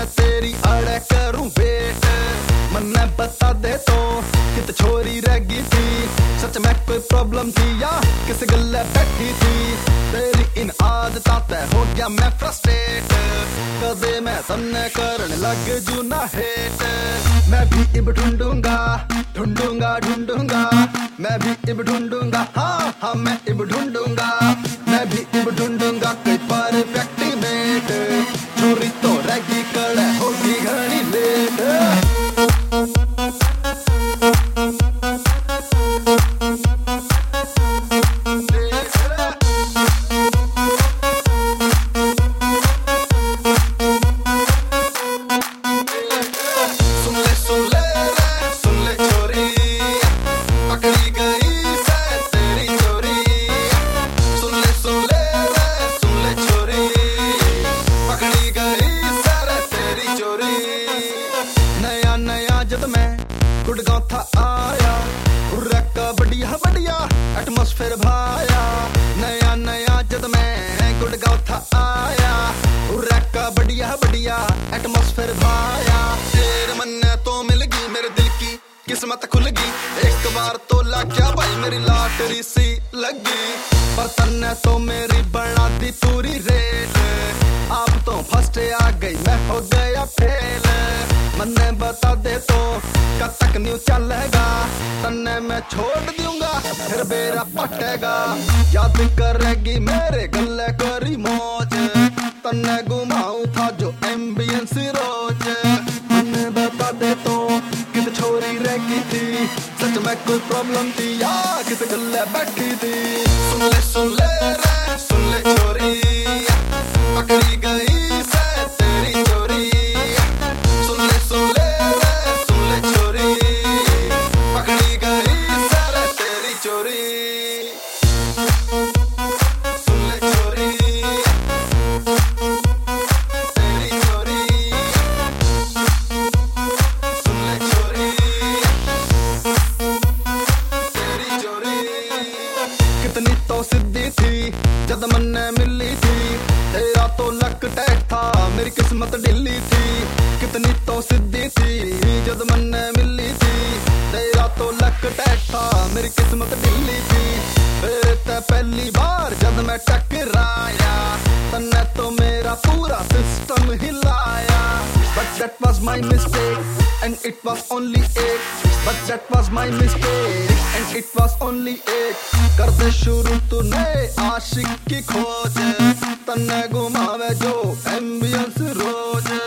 मैं तेरी अड़े करूं वेट। मन्ने बता दे तो कित छोरी रह गई थी, सच में कोई प्रॉब्लम थी या किस गल्ले बैठी थी। तेरी इन आदतां ते हो गया मैं फ्रस्ट्रेट, कदे मैं तन्ने करन लग जू ना हेट। मैं भी इब ढूंढूंगा ढूंढूंगा ढूंढूंगा, मैं भी इब ढूंढूंगा, हाँ हाँ मैं इब ढूंढूंगा। मैं भी इब ढूंढूंगा कोई परफेक्ट मेट, छोरी तो रह गई कड़े होगी घनी लेट। जद मैं गुड़गांव था आया, रैका बढ़िया बढ़िया एटमॉस्फेयर भाया। नया नया जद मैं गुड़गांव था आया, रैका बढ़िया बढ़िया एटमॉस्फेयर भाया। तेरे मन्ने तो मिल गई मेरे दिल की किस्मत खुल गई, एक बार तो लग गया भाई मेरी लॉटरी सी लगी। पर तन्ने तो मेरी बना दी पूरी रेट, आप तो फर्स्ट आ गई मैं हो गया फेल। मन्ने बता दे तो कब तक न्यू चलेगा, तन्ने मैं छोड़ दूंगा फिर बेरा पटेगा। याद करेगी मेरे गले करी मौज, तन्ने घुमाऊं था जो एम्बियंस रोज। मन्ने बता दे तो कित छोरी रह गई थी, सच में कोई प्रॉब्लम थी या किस गले बैठी थी। सुन ले रे सुन ले छोरी, पकड़ी गई से तेरी चोरी। सुन ले रे सुन ले छोरी, पकड़ी गई से तेरी चोरी। सुन ले छोरी तेरी चोरी, सुन ले छोरी तेरी चोरी। कितनी तो सिद्धि थी जद मन्ने मिली थी, तेरा तो लक टैक था मेरी किस्मत ढिल्ली थी। कितनी तो सिद्धि थी जद मन्ने मिली थी, तेरा तो लक टैक था मेरी किस्मत ढिल्ली थी। फिर ते पहली बार जद मैं टकराया, तन्ने तो मेरा पूरा सिस्टम हिलाया। But that was my mistake and it was only it, but that was my mistake and it was only it। कर दे शुरू तूने आशिक की खोज, तन्ने घुमावे जो एम्बियंस रोज।